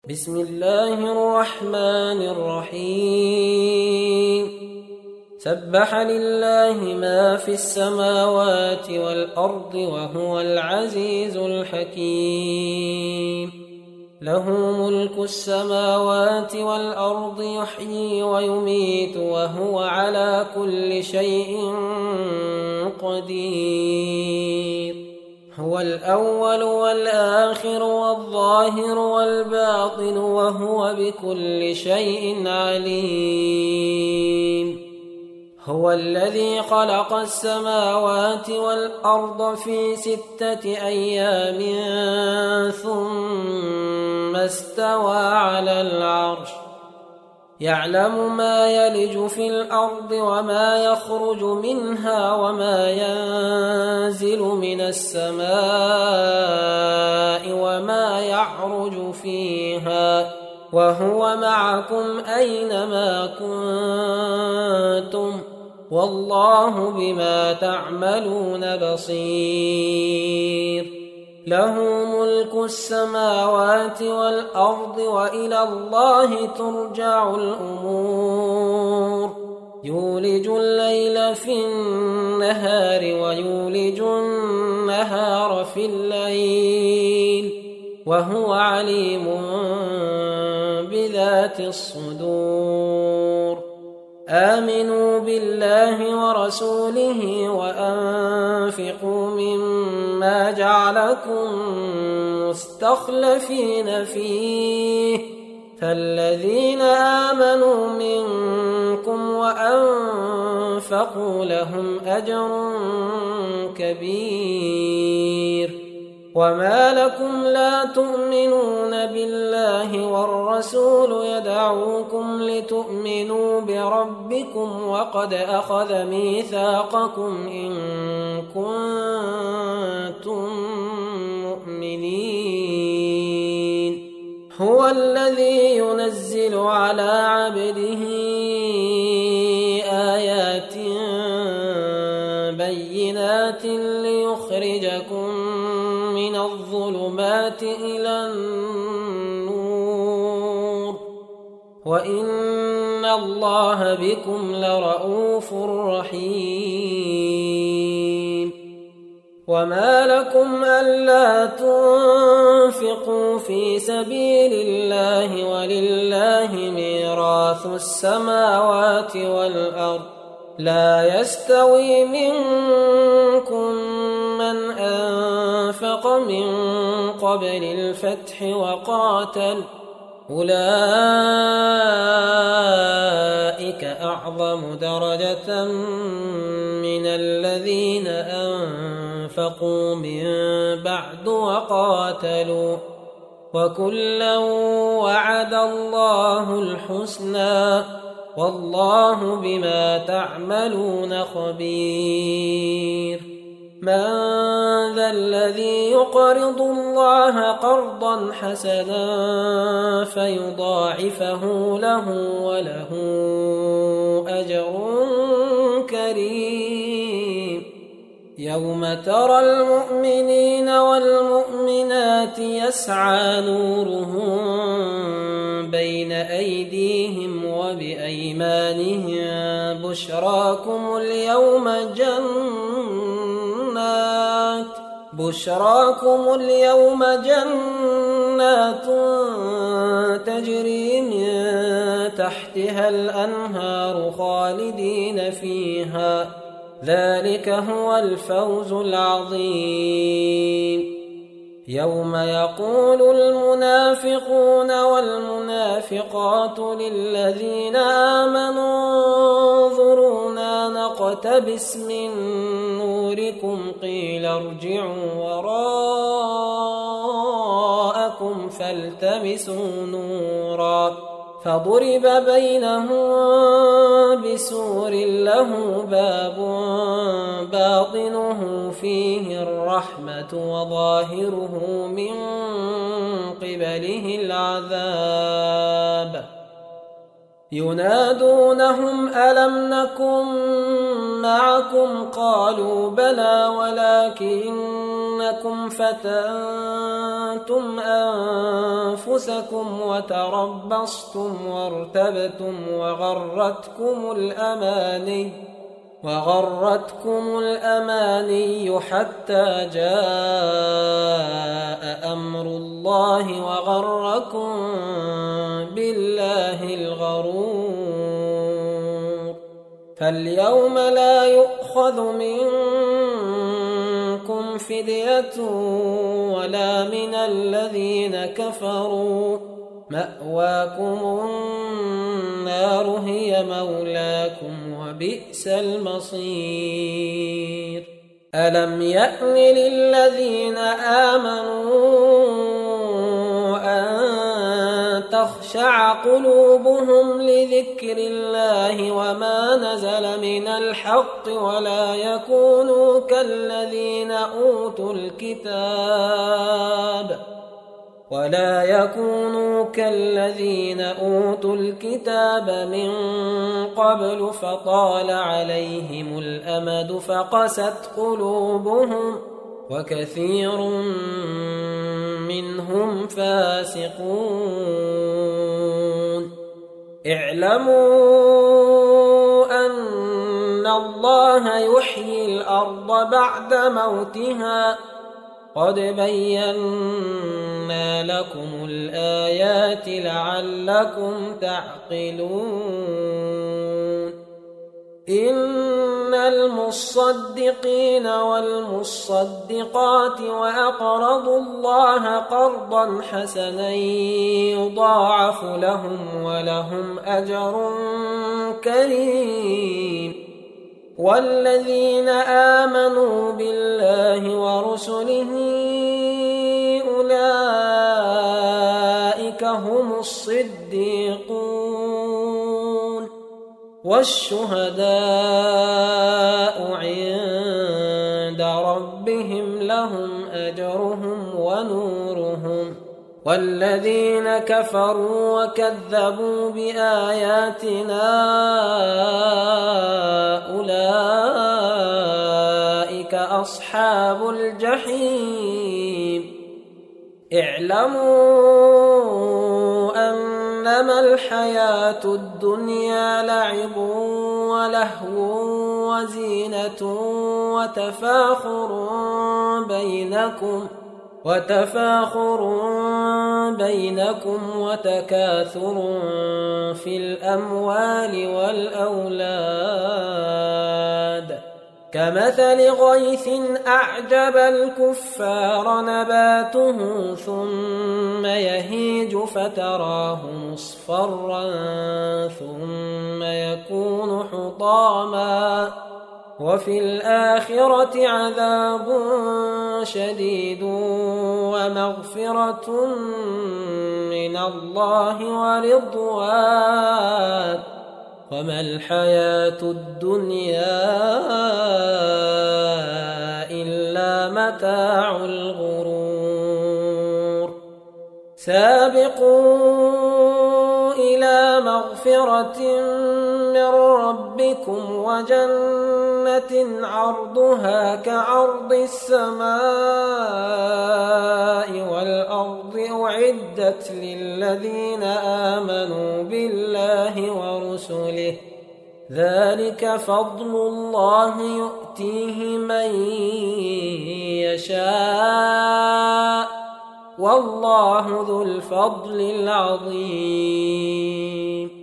بسم الله الرحمن الرحيم سبح لله ما في السماوات والأرض وهو العزيز الحكيم له ملك السماوات والأرض يحيي ويميت وهو على كل شيء قدير هو الأول والآخر والظاهر والباطن وهو بكل شيء عليم هو الذي خلق السماوات والأرض في 6 أيام ثم استوى على العرش يعلم ما يلج في الأرض وما يخرج منها وما ينزل من السماء وما يعرج فيها وهو معكم أينما كنتم والله بما تعملون بصير له ملك السماوات والأرض وإلى الله ترجع الأمور يولج الليل في النهار ويولج النهار في الليل وهو عليم بذات الصدور آمنوا بالله ورسوله وأنفقوا مما جعلكم مستخلفين فيه فالذين آمنوا منكم وأنفقوا لهم أجر كبير وما لكم لا تؤمنون بالله والرسول يدعوكم لتؤمنوا بربكم وقد أخذ ميثاقكم إن كنتم مؤمنين هو الذي ينزل على عبده آيات بينات ليخرجكم من الظلمات إلى النور وإن الله بكم لرءوف رحيم وما لكم ألا تنفقوا في سبيل الله ولله ميراث السماوات والأرض لا يستوي منكم من أنفق من قبل الفتح وقاتل أولئك أعظم درجة من الذين أنفقوا من بعد وقاتلوا وكلا وعد الله الحسنى والله بما تعملون خبير من ذا الذي يقرض الله قرضا حسنا فيضاعفه له وله أجر كريم يوم ترى المؤمنين والمؤمنات يسعى نورهم بين أيديهم وبأيمانهم بشراكم اليوم جنات تجري من تحتها الأنهار خالدين فيها ذلك هو الفوز العظيم يوم يقول المنافقون والمنافقات للذين آمنوا انظرونا نقتبس من نوركم قيل ارجعوا وراءكم فالتمسوا نورا فضرب بينهم بسور له باب باطنه فيه الرحمة وظاهره من قبله العذاب ينادونهم ألم نكن معكم قالوا بلى ولكنكم فتنتم أنفسكم وتربصتم وارتبتم وغرتكم الأماني حتى جاء أمر الله وغركم بالله الغرور. فاليوم لا يؤخذ منكم فدية ولا من الذين كفروا، مأواكم النار هي مولاكم وبئس المصير. ألم يأن للذين آمنوا أن تخشع قلوبهم لذكر الله وما نزل من الحق ولا يكونوا كالذين أوتوا الكتاب من قبل فطال عليهم الأمد فقست قلوبهم وكثير منهم فاسقون. اعلموا أن الله يحيي الأرض بعد موتها قد بينا لكم الآيات لعلكم تعقلون. إن المصدقين والمصدقات وأقرضوا الله قرضا حسنا يضاعف لهم ولهم أجر كريم. والذين آمنوا بالله ورسله أولئك هم الصديقون والشهداء عند ربهم لهم أجرهم ونورهم. والذين كفروا وكذبوا بآياتنا أولئك أصحاب الجحيم. اعلموا أنما الحياة الدنيا لعب ولهو وزينة وتفاخر بينكم وتكاثر في الأموال والأولاد كمثل غيث أعجب الكفار نباته ثم يهيج فتراه مصفرا ثم يكون حطاما وفي الآخرة عذاب شديد ومغفرة من الله ورضوان وما الحياة الدنيا إلا متاع الغرور. سابقوا إلى مغفرة من ربكم وجنة عرضها كعرض السماء والأرض أعدت للذين آمنوا بالله ورسله ذلك فضل الله يؤتيه من يشاء والله ذو الفضل العظيم.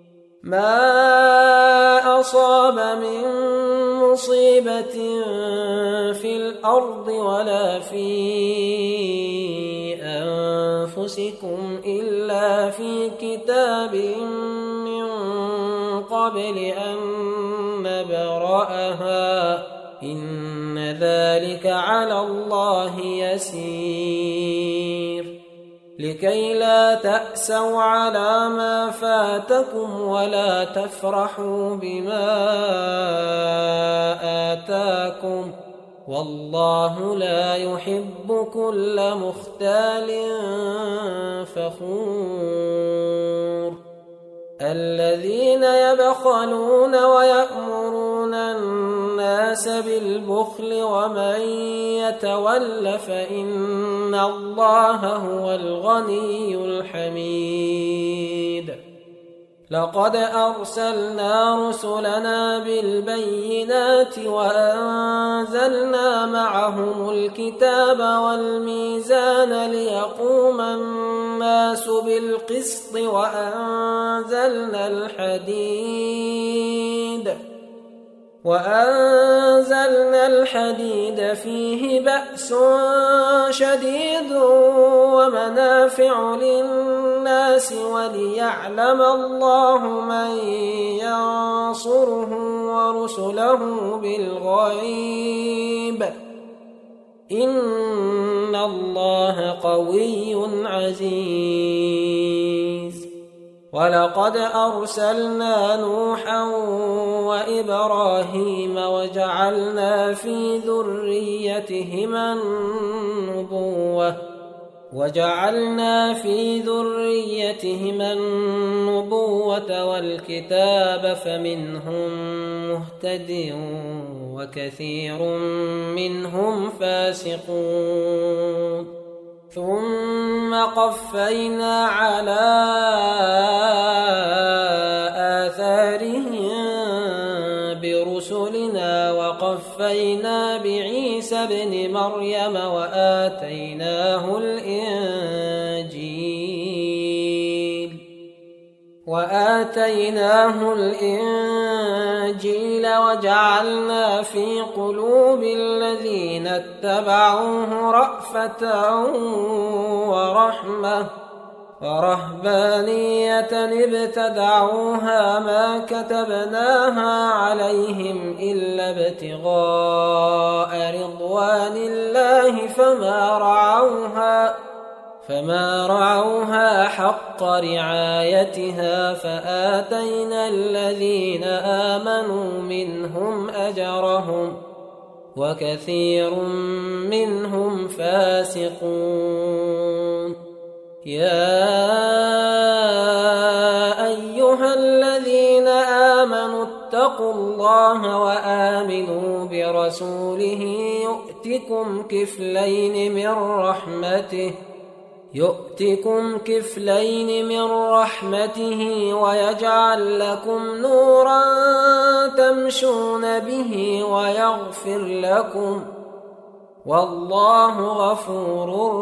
ما أصاب من مصيبة في الأرض ولا في أنفسكم إلا في كتاب من قبل أن نبرأها إن ذلك على الله يسير. لكي لا تأسوا على ما فاتكم ولا تفرحوا بما آتاكم والله لا يحب كل مختال فخور. الذين يبخلون ويأمرون الناس بالبخل ومن يتول فإن الله هو الغني الحميد لقد أرسلنا رسلنا بالبينات وأنزلنا معهم الكتاب والميزان ليقوم الناس بالقسط وأنزلنا الحديد فيه بأس شديد ومنافع للناس وليعلم الله من ينصره ورسله بالغيب إن الله قوي عزيز ولقد أرسلنا نوحا وإبراهيم وجعلنا في ذريتهما النبوة والكتاب فمنهم مهتد وكثير منهم فاسقون ثم قفينا على آثارهم برسلنا وقفينا بعيسى ابن مريم وآتيناه الإنجيل وجعلنا في قلوب الذين اتبعوه رأفة ورحمة ورهبانية ابتدعوها ما كتبناها عليهم إلا ابتغاء رضوان الله فما رعوها حق رعايتها فآتينا الذين آمنوا منهم أجرهم وكثير منهم فاسقون يا أيها الذين آمنوا اتقوا الله وآمنوا برسوله يؤتكم كفلين من رحمته ويجعل لكم نورا تمشون به ويغفر لكم والله غفور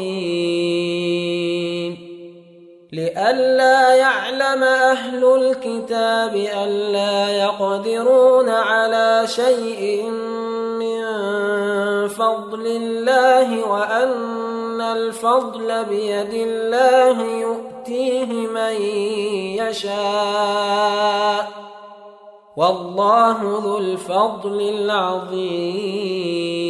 رحيم لئلا يعلم أهل الكتاب ألا يقدرون على شيء من فضل الله وأن الفضل بيد الله يؤتيه من يشاء، والله ذو الفضل العظيم.